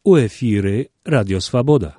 У эфіры Радіо Свабода.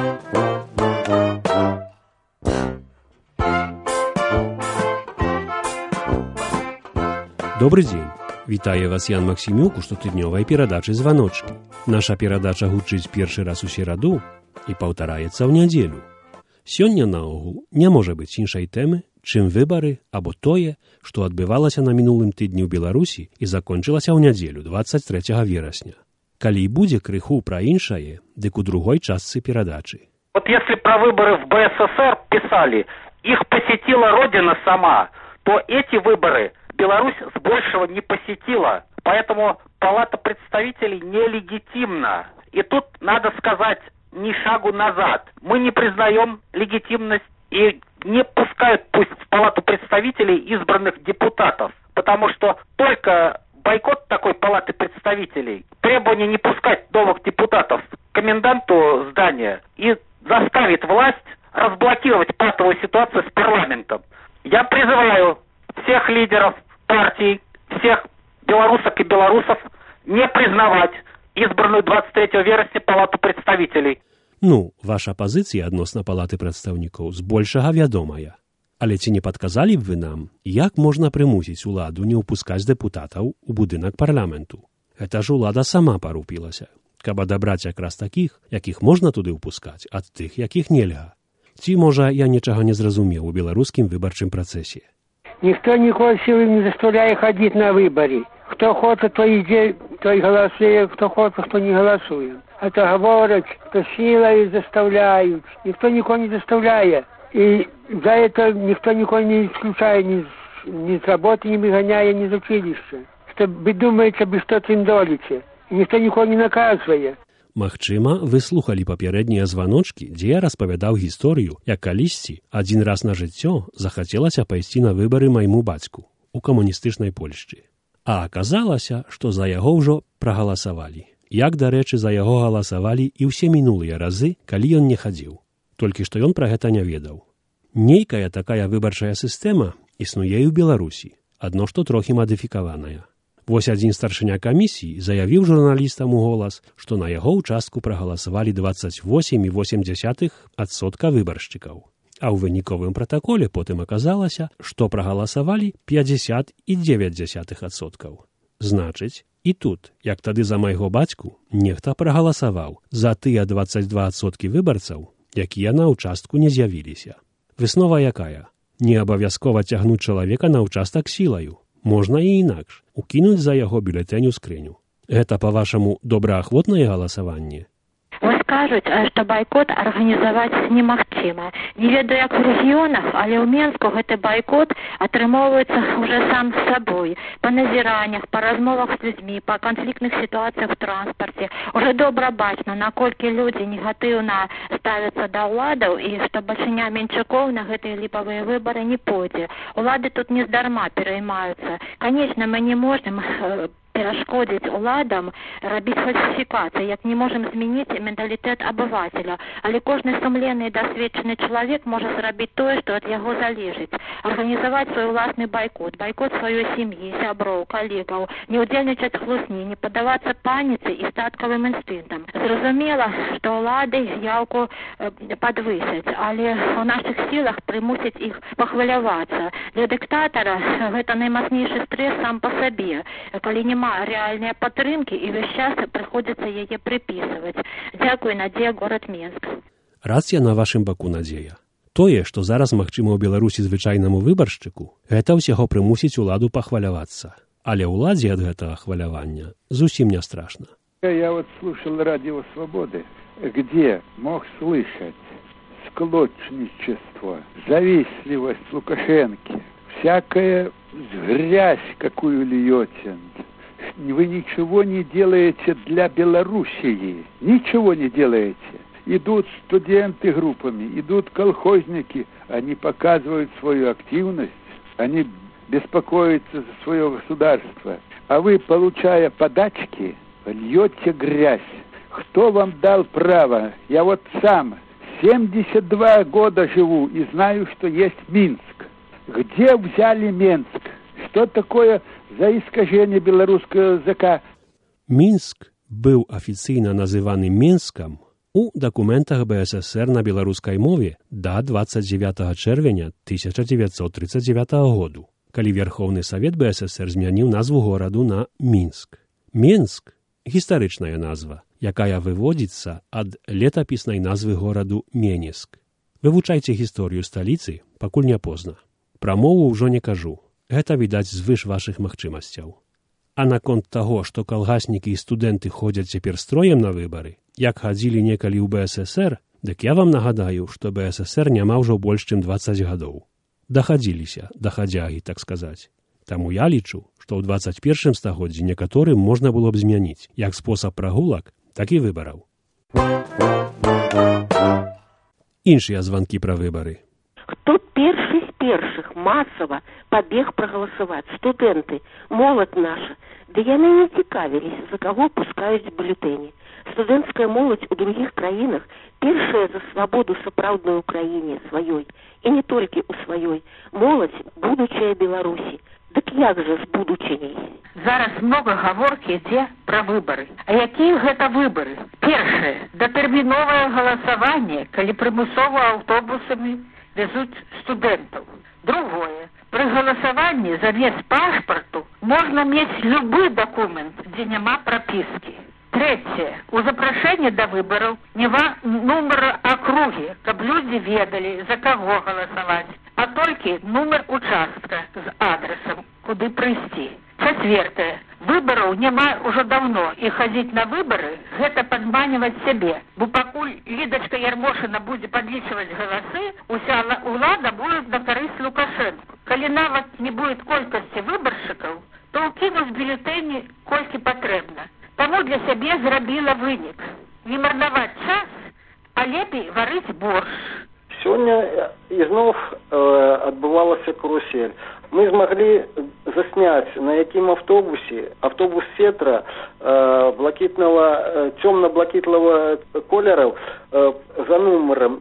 Добрый дзень. Вітае вас Ян Максімюк у штотыднёвай перадачы «Званочкі». Наша перадача гучыць першы раз у сераду і паўтараецца ў нядзелю. Сёння наогул не можа быць іншай тэмы, чым выбары або тое, што адбывалася на мінулым тыдні ў Беларусі і закончылася ў нядзелю 23 верасня. Калі і будзе крыху пра іншае, дык у другой частцы перадачы. Вот если про выборы в БССР писали, их посетила Родина сама, то эти выборы Беларусь с большего не посетила. Поэтому Палата представителей нелегитимна. И тут надо сказать ни шагу назад. Мы не признаем легитимность и не пускают пусть в Палату представителей избранных депутатов. Потому что только бойкот такой Палаты представителей, требование не пускать новых депутатов к коменданту здания и заставит власть разблокировать патовую ситуацию с парламентом. Я призываю всех лидеров партий, всех белорусок и белорусов не признавать избранную 23 вересня Палату представителей. Ну, ваша пазіцыя адносна Палаты прадстаўнікоў збольшага вядомая. Але ці не падказалі б вы нам, як можна прымусіць уладу не ўпускаць дэпутатаў у будынак парламенту? Гэта ж улада сама парупілася, каб адабраць якраз такіх, якіх можна туды ўпускаць, ад тых, якіх нельга. Ці, можа, я нічога не зразумеў у беларускім выбарчым працэсе. Никто никого силой не заставляет ходить на выборы. Кто хочет, то идет, то и голосует, кто хочет, кто не голосует. Это говорят, что силой заставляют. Никто никого не заставляет. И за это никто никого не исключает ни с работы, не выгоняя, ни с училища. Что вы думаете, вы что-то им долите. И никто никого не наказывает. Магчыма, вы слухалі папярэднія званочкі, дзе я распавядаў гісторыю, як калісьці адзін раз на жыццё захацелася пайсці на выбары майму бацьку у камуністычнай Польшчы. А аказалася, што за яго ўжо прагаласавалі. Як, дарэчы, за яго галасавалі і ўсе мінулыя разы, калі ён не хадзіў. Толькі што ён пра гэта не ведаў. Нейкая такая выбарчая сістэма існуе і ў Беларусі, адно што трохі мадыфікаваная. Вось адзін старшыня камісіі заявіў журналістам у голас, што на яго ўчастку прагаласавалі 28,8% выбаршчыкаў. А ў выніковым пратаколе потым аказалася, што прагаласавалі 50,9%. Значыць, і тут, як тады за майго бацьку, нехта прагаласаваў за тыя 22% выбарцаў, якія на ўчастку не з'явіліся. Выснова якая? Не абавязкова цягнуць чалавека на ўчастак сілаю. Можна і інакш, укінуць за яго бюлетэнь у скрыню. Гэта, па-вашаму, добраахвотнае галасаванне? Вось кажуць, што байкот арганізаваць немагчыма. Не ведаю, як у рэгіёнах, але ў Менску гэты байкот атрымоўваецца ўжо сам з сабой. Па назіраннях, па размовах з людзьмі, па канфліктных сітуацыях в транспарце. Уже добра бачна, наколькі людзі негатыўна ставяцца да ўладаў і што бальшыня менчукоў на гэтыя ліпавыя выбары не пойдзе. Улады тут не здарма пераймаюцца. Конечно, мы не можем перашкодзіць уладам рабіць фальсіфікацыі, як не можам змяніць менталітэт абывателя. Але кожны сумленны і дасведчаны чалавек можа зрабіць тое, што ад яго залежыць. Арганізаваць свой уласны байкот, байкот сваёй сям'і, сяброў, калегаў, не ўдзельнічаць хлусні, не паддавацца паніцы і статкавым інстынктам. Зразумела, што ўлады з'яўку падвысяць, але ў нашых сілах прымусіць іх пахвалявацца. Для дыктатара гэта наймацнейшы стрэс сам па сабе, калі няма рэальныя падтрымкі і ўвесь час прыходзіцца яе прыпісваць. Дзякуй, Надзея, горад Менск. Раз я на вашым баку, Надзея. Тое, што зараз магчыма ў Беларусі звычайнаму выбаршчыку, гэта ўсяго прымусіць уладу пахвалявацца. Але ўладзе ад гэтага хвалявання зусім не страшна. Я вот слушал радио «Свободы», где мог слышать склочничество, завистливость Лукашенко, всякая грязь, какую льете. Вы ничего не делаете для Белоруссии, ничего не делаете. Идут студенты группами, идут колхозники, они показывают свою активность, они беспокоятся за свое государство. А вы, получая подачки, льете грязь. Кто вам дал право? Я вот сам 72 года живу и знаю, что есть Минск. Где взяли Минск? Что такое за искажение белорусского языка? Мінск быў афіцыйна называны Менскам у дакументах БССР на беларускай мове да 29 чэрвеня 1939 году, калі Верховны Савет БССР змяніў назву гораду на Мінск. Менск – гістарычная назва, якая выводзіцца ад летапіснай назвы гораду Менеск. Вывучайце гісторыю сталіцы, пакуль не позна. Пра мову ўжо не кажу. Гэта відаць звыш вашых магчымасцяў. А наконт таго, што калгаснікі і студэнты ходзяць цяпер строем на выбары, як хадзілі некалі ў БССР, дык я вам нагадаю, што БССР няма ўжо больш чым 20 гадоў. Дахадзіліся, да хадзягі, так сказаць. Таму я лічу, што ў 21 стагоддзі некаторым можна было б змяніць як спосаб прагулак, так і выбараў. Іншыя званкі пра выбары. Хто першы з першых масава пабег прагаласаваць? Студэнты, моладзь наша. Ды яны не цікавіліся, за каго пускаюць бюлетэні. Студэнцкая моладзь у другіх краінах першая за свабоду сапраўднай Украіне сваёй. І не толькі ў сваёй. Моладзь – будучая Беларусі. Дык як жа з будучыняй? Зараз много гаворкі ідзе пра выбары. А якія гэта выбары? Першае – датэрміновае галасаванне, калі прымусова аўтобусамі везуць студэнтаў. Другое. Пры галасаванні замест пашпарту можна мець любы дакумент, дзе няма прапіскі. Трэцяе. У запрашэнні да выбараў няма нумара акругі, каб людзі ведалі, за каго галасаваць, а толькі нумар участка з адресам, куды прыйсці. Чацвертае. Выбараў няма ўжо даўно, і хадзіць на выбары – гэта падманіваць сябе. Бо пакуль Лідачка Ярмошына будзе падлічваць галасы, уся ўлада будзе на карысць Лукашэнку. Калі нават не будзе колькасці выбаршчыкаў, то ўкінуць бюлетэні колькі патрэбна. Таму для сябе зрабіла вынік. Не марнаваць час, а лепей варыць борщ. Сёння ізноў адбывалася карусель. Мы змаглі засняць, на якім автобусе, автобус Сетра цёмна-блакітнага колераў за нумарам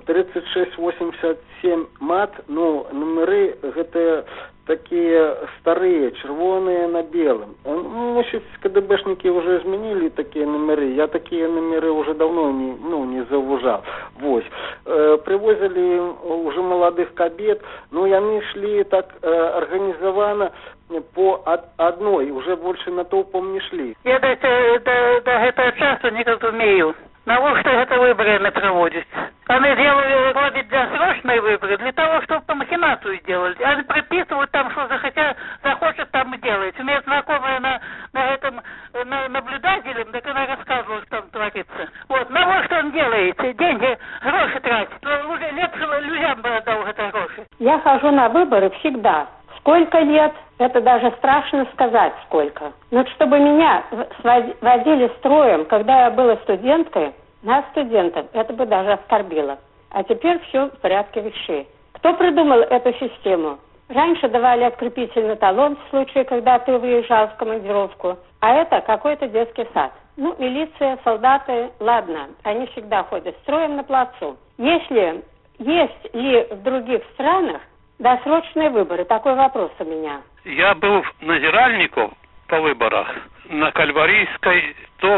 3687 МАТ, нумары гэтыя такія старыя, чырвоныя на белым. Мусіць, КДБшнікі ўжо змянілі такія нумары. Я такія нумары ўжо даўно не заўважаў. Вось. Прывозілі ўжо маладых кабет, яны шлі так арганізавана по одной, уже больше натоўпам не шлі. Я до гэтага часу не разумею, навошта гэта выборы не проводить. Они делают досрочные выборы для того, чтобы по махинацию делать. Они приписывают там, что захочет там и делать. У меня знакомая на этом наблюдателем, так она рассказывала, что там творится. Вот, на что он делает? Деньги, гроши тратит. Уже лепше людям бы отдал это гроши. Я хожу на выборы всегда. Сколько лет, это даже страшно сказать сколько. Но чтобы меня водили строем, когда я была студенткой, нас, студентов, это бы даже оскорбило. А теперь все в порядке вещей. Кто придумал эту систему? Раньше давали открепительный талон в случае, когда ты выезжал в командировку. А это какой-то детский сад. Милиция, солдаты, ладно, они всегда ходят строем на плацу. Есть ли в других странах досрочные выборы? Такой вопрос у меня. Я был надзиральником по выборах на Кальварийской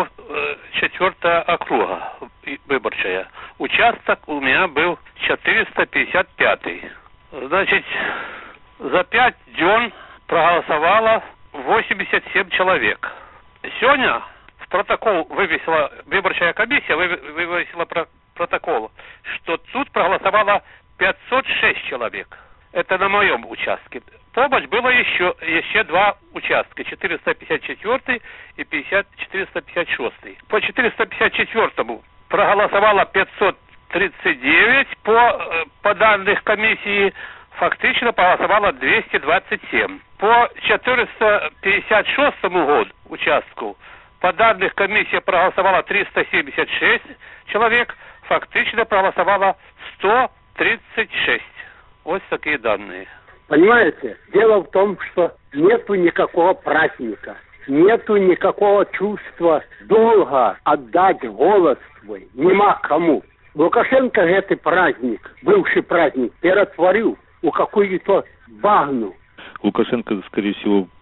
104 округа выборчая. Участок у меня был 455. Значит, за 5 дён проголосовало 87 человек. Сегодня в протокол вывесила выборчая комиссия, вывесила протокол, что тут проголосовало 506 человек. Это на моем участке. Помощь было еще 2 участка, 454 и 456. По 454 проголосовало 539, по данных комиссии фактично проголосовало 227. По 456 году участку по данных комиссии проголосовало 376 человек, фактично проголосовало 136. Вот такие данные. Понимаете, дело в том, что нету никакого праздника, нету никакого чувства долга отдать голос свой, нема кому. Лукашенко этот праздник, бывший праздник, перетворил у какую-то багну. Лукашенко, скорее всего,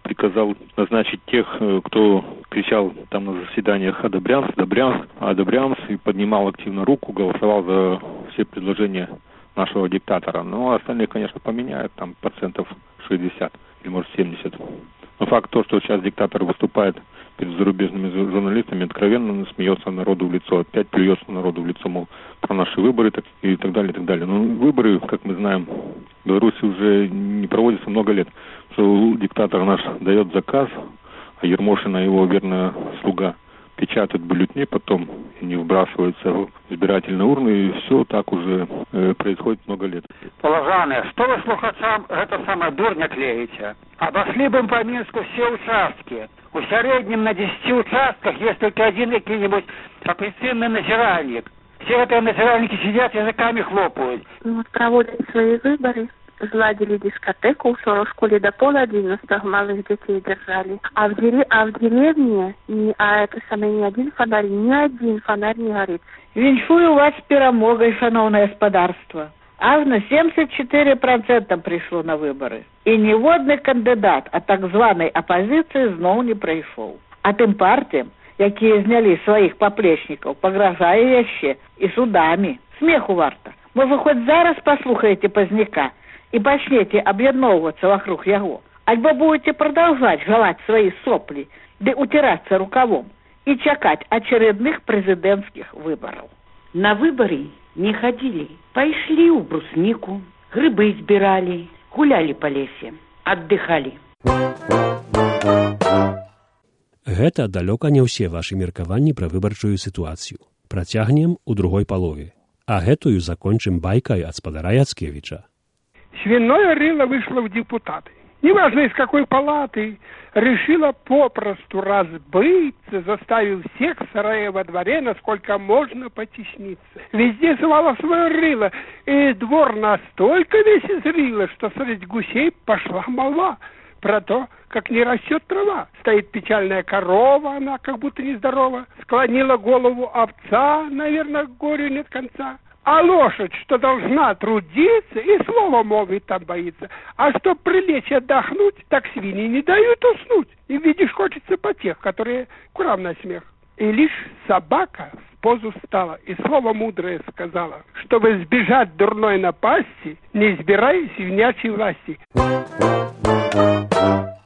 приказал назначить тех, кто кричал там на заседаниях «Одобрямс», «Одобрямс», «Одобрямс», и поднимал активно руку, голосовал за все предложения нашего диктатора. Ну, а остальные, конечно, поменяют, там, 60% или, может, 70%. Но факт то, что сейчас диктатор выступает перед зарубежными журналистами, откровенно смеется народу в лицо, опять плюется народу в лицо, мол, про наши выборы и так далее, и так далее. Но выборы, как мы знаем, в Беларуси уже не проводятся много лет. Что диктатор наш дает заказ, а Ермошина, его верная слуга, печатают бюллетени, потом не вбрасываются в избирательные урны, и все так уже происходит много лет. Положане, что вы слухачам это самое дурня клеите? Обошли бы по Минску все участки. В среднем на 10 участках есть только один какой-нибудь апельсинный назиральник. Все эти назиральники сидят, языками хлопают. Вот проводят свои выборы. Зладили дискотеку в школе до 10:30, малых детей держали. А в деревне ни один фонарь не горит. Віншую вас з перемогой, шановне господарство. Аж на 74% прийшло на вибори. І ніводний кандидат от так званої опозиції знов не прийшов. А тим партіям, які зняли своїх поплечників, погрожає ще і судами. Смеху варто. Може, хоч зараз послухаєте Позняка и начнете объединовываться вокруг его, альбо будете продолжать жевать свои сопли, да утираться рукавом и чекать очередных президентских выборов. На выборы не ходили, пошли у бруснику, грибы избирали, гуляли по лесе, отдыхали. Гэта далёка не ўсе вашы меркаванні пра выбарчую сітуацыю. Працягнем у другой палове. А гэтую закончым байкай ад спадара Яцкевіча. Свиное рыло вышло в депутаты. Неважно из какой палаты, решила попросту разбыться, заставив всех в сарае во дворе, насколько можно потесниться. Везде звало свое рыло, и двор настолько весь изрыло, что среди гусей пошла молва про то, как не растет трава. Стоит печальная корова, она как будто нездорова, склонила голову овца, наверное, к горю нет конца. А лошадь, что должна трудиться, и слова молвить там боится. А чтоб прилечь и отдохнуть, так свиньи не дают уснуть. И, видишь, хочется потех, которые курам на смех. И лишь собака в позу встала и слово мудрое сказала, чтобы избежать дурной напасти, не избирай свинячьей власти.